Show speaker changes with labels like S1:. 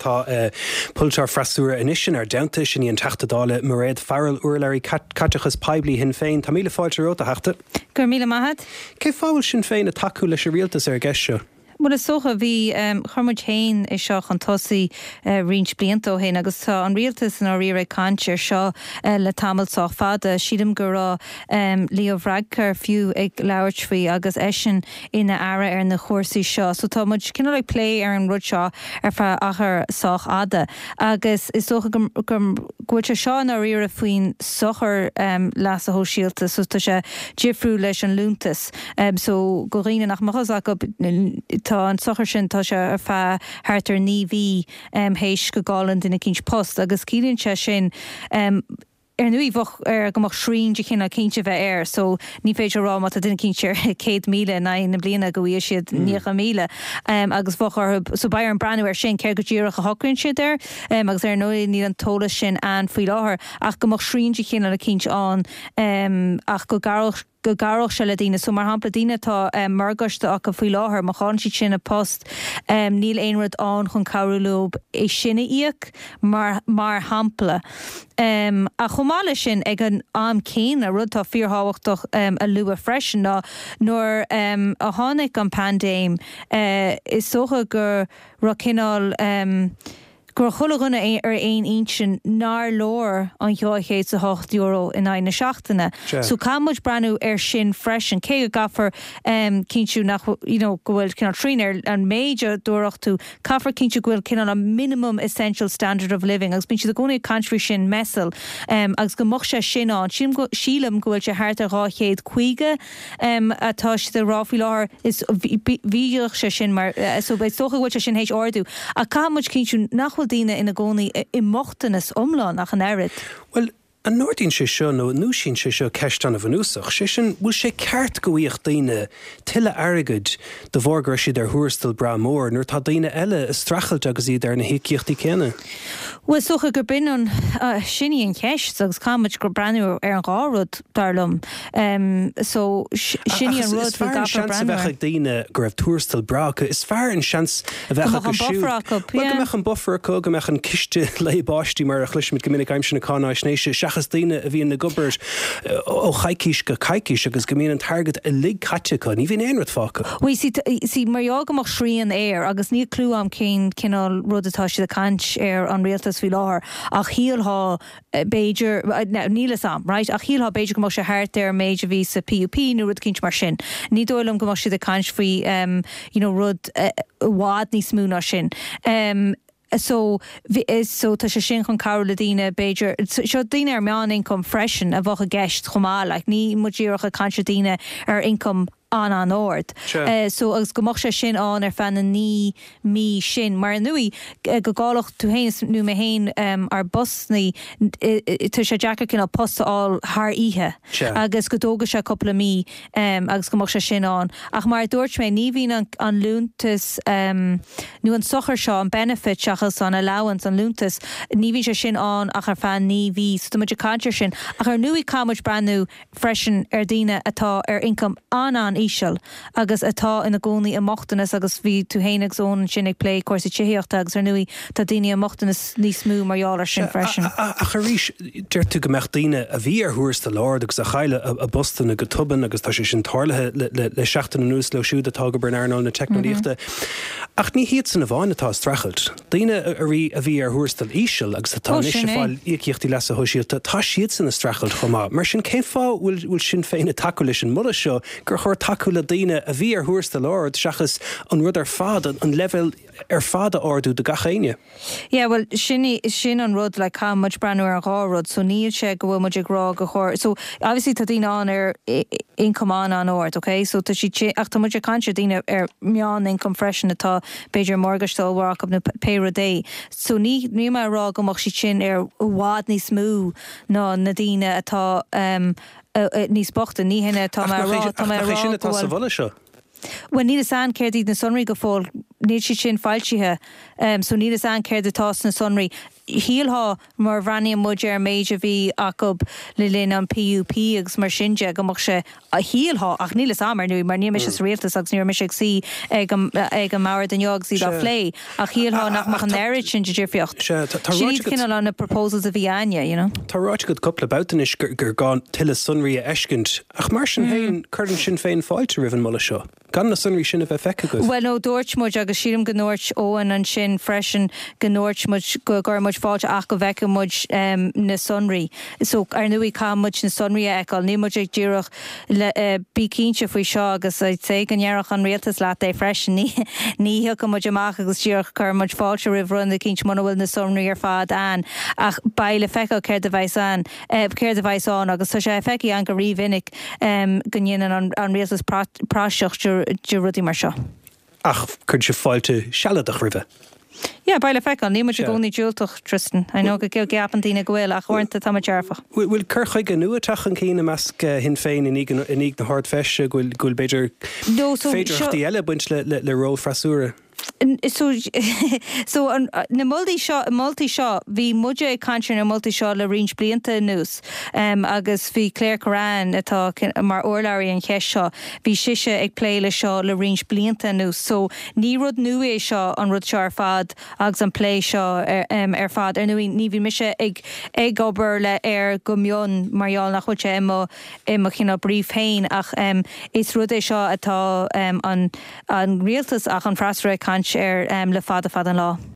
S1: tá pultar frasúra inishin ar deanta sin íon teachtadála Mairead Farrell uirlairí catachas peibli hin féin. Tá míle fáilte róta heachta.
S2: Gur míle maithad.
S1: Cé fáil sin féin a taú leis a rialtas ar gceisio?
S2: Well, is socha bhí chumid hain is seo an tosaí rins bliantó hain agus tá an rialtas an áíre cantir seo le tamiltá fada siadam go rá Leo Varadkar fiú ag labhairt faoi agus eisin ina ara ar na chóirsaí seo. So tá muid cinna le play ar an rud seo ar fa achar sách ada. Agus is socha gúirte seo an áíre faoin sochar las a hóisialta so tá sé difriú leis an lúntas. So go riine nach machas go tá an sochar sin tá se ar fa hartar ní bhí héis go gálan duna cinint post agus cílíonn se sin nui bhoch gomach srín de cinna cinnte bheith so ní féidir rá mat a duna cinnte 100,000 na ina bliana go bhí siad 9,000 agus bhoch so bair an brandú ar sin ceir go ddíireach a hocrann siad agus nui ní an tóla sin an faoi láthair ach gomach srín de cinna le cinnte an ach go garach se le dína, so mar hampla dína tá margaiste ach go faoi láthair má cháin si sin a post níl éonrad an chun cabhrúlób é sinna íoc mar hampla. A chomáile sin ag an am céin a rud tá fíortháhachtach a lua freisin nóir a tháinig an pandéim is socha gur ra cinál gur chulaganna ar ein insin nar lór an €8 sa €8 in aine seachtainna. So cámuid branú ar sin freisin cé gafar cinntiú nach gohfuil cinál trín an méide dúireachtú cafar cinntiú gohfuil cinál a minimum essential standard of living agus bín si a gcónaí country sin mesal agus go mocht sé sin an sílam gohfuil se háart a €2.50 atá si a ráfií láthir is bhíoch se sin mar so beit socha gohfuil se sin hééis ordú a cámuid cinntiú nach dína ina gcónaí I mochtanas omláin nach an airid.
S1: Well, an nóirdín sé seo nó núsín sé seo ceistan a bhanúsach sé sin bhfuil sé ceart go íoch daoine tuile airgid de bhórgra siad ar thuairstal bra mór nuair tá daoine eile is strachailt agus iad ar na hícíochtaí céanna.
S2: Well, socha gur bin an sinní an ceist agus cámuid gur breanú ar an gárud darlumm. So sinní an rud bhí gafar breanú. Is fear an seans a bheith daoine gur raibh thuairstal bracha. Is fear an seans a bheith go siú. Well, go meach an buffer acu, go meach an ciste leibáistí mar a chluismid go minic aimsin na cána snéise seachas daoine a bhí na gubbers ó chaicís go caicís agus go míon an target a lig cattecha, ní bhíon éonrad fáca. Well, sí mar eágamach sríon air agus ní clú am cinál rud atá siad a cant ar an rialtas fi láthair ach híalhá Beiger níle sam, right? Ach híalhá Beiger go se háart ar méid a ví sa PUP nó rud cinint mar sin. Ní dóilm go si a cant faoi rud wad ní smúna sin. So tá sé sin chun cabhra dína Beiger seo daine ar meán income freisin a bhacha gceist chomá like ní muidíocha cante díine ar income an ord. So agus go mocht sé sin an ar fan na ní mí sin mar nui go gáalach tú héins nu me héin ar busnaí tu sé Jackar cinna postáil thar ihe agus go dóga sé coppla mí agus go mocht sé sin an ach mar dúirt mé ní bhín an lúntas nu an sochar seo an benefit seachas an allowance an lúntas ní bhín sé sin an ach ar fan ní bhí so muid a cantir sin ach ar nui cámuid brandú freisin ar daine atá ar income an ísel agus atá ina gcónaí amachtanas agus bhí tú héananig zón sin ag play cuasa tíochta agus ar nui tá daine amachtanas níos smú marheálar sin freisin.
S1: A charíis deir tú go mecht daine a bhí ar thuairsta láir agus a chaile a bustan a go tuban agus tá sé sin tálathe le seachtain nús le siúd atá go Bernarnál na technoíochta. Ach ní hiad san a bháin atá strachailt. Daine a bhí ar thuairstal ísel agus atá níos se fáil íochtaí leis a thoisialta tá siad san na strachailt chomá. Mar sin cé fá bhfuil sin féin a takeú leis an mula seo gur chuir takeú le daine a bhí ar thuairsta láir seachas an rud ar fad an level ar fada ordú de gachéine.
S2: Yeah, well, sin an rud le cá muid breanú ar gárud, so níl sé go bhfuil muid agrá go chóir. So obviously tá daine an ar income an ord, okay? So tá si ach tá muid a cantir daine ar meán income freisin atá Beiger morgastal warach na péra dé. So ní mar rá go mocht si sin ar wad ní smú ná na daine atá níos bochta ní hinne tá mar rá tá mar rá. Well, níl san céir na sunraí go fáil níl si sin fáiltithe so níl san céir atá na sunraí híalá mar bhraíon muid ar méid a bhí acu le linn an PUP agus mar sinse go se a híalá ach nílas amar nuí mar níime is réaltas agus níor mis sí ag an mar den jog sí a lé ach híalá nach an éiri sin de dúrfiocht. Cin an na proposals a bhí aine, you know.
S1: Táráid go coppla boutan is gur gáin tiile sunraí a eiscint ach mar sin hain chuann sin féin fáilte rihann mulla seo. Gan na sunraí sin a bheith feice go.
S2: Well nó dúirt muid agus sílim gnóirt óan an sin freisin gnóirt muid go gur muid fáilte ach go bheice muid na sunraí. So ar nuí cá muid na sunraí eáil ní muid ag ddíireach bí cínte faoi seo agus sé ganhearach an réaltas leat é freisin ní go muid amach agus ddíireach chur muid fáilte rihrunn na cinint mna bhfuil na sunraí ar fád an ach baile feiceáil céir de bhaisán agus tá sé feici an go riomhinnic gannn an réaltas práiseach de rudí mar seo.
S1: Ach chun se fáilte sealadach ribh.
S2: Ja, baile feicán, ní mu se gcónaí dúilteach Tristan. I know go gil gapantína gohfuil ach orintanta tá dearfach.
S1: Bhfuil chucha go nuateach an cína measc hin féin in ag na hard feise gúil beidir féidirachtaí eile buint le ró frasúra.
S2: So na multi seo bhí muide cantir na multi seo le rins blianta nús agus bhí Claire Corran atá mar orlairí an cheis seo bhí siise ag pléile seo le rins blianta nús so ní rud nua seo an rud seo ar fad agus an plé seo ar fad ar nuí ní bhí mise ag obair le ar go mion marall nach chuide imime chinna bríomh féin ach is rud é seo atá an rialtas ach an freistere cant ar le fada an lá.